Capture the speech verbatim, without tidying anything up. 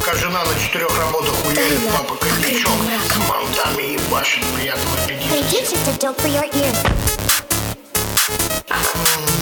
пока жена на четырех работах хуярит, папа коньячок с мантами ебашит. Приятного аппетита. Hey, this is the dope for your ears.